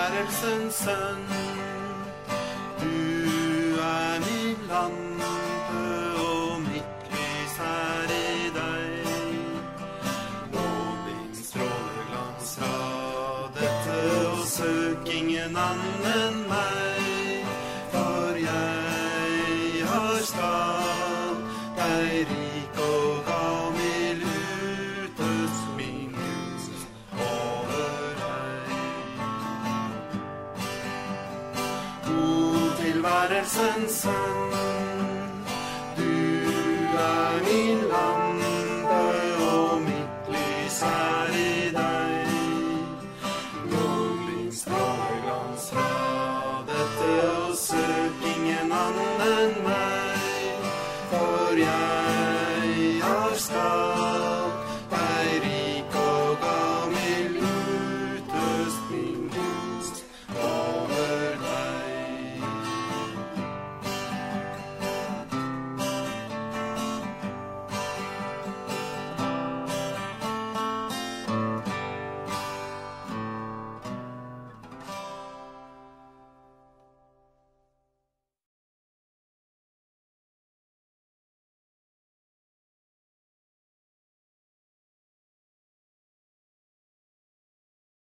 tilværelsens sønn. Du min lampe, og mitt lys i deg. Nå din stråleglans fra dette, og søk ingen annen meg. For jeg har skapt deg rik og gammel utøst min gunst over deg. O tilværelsens sønn,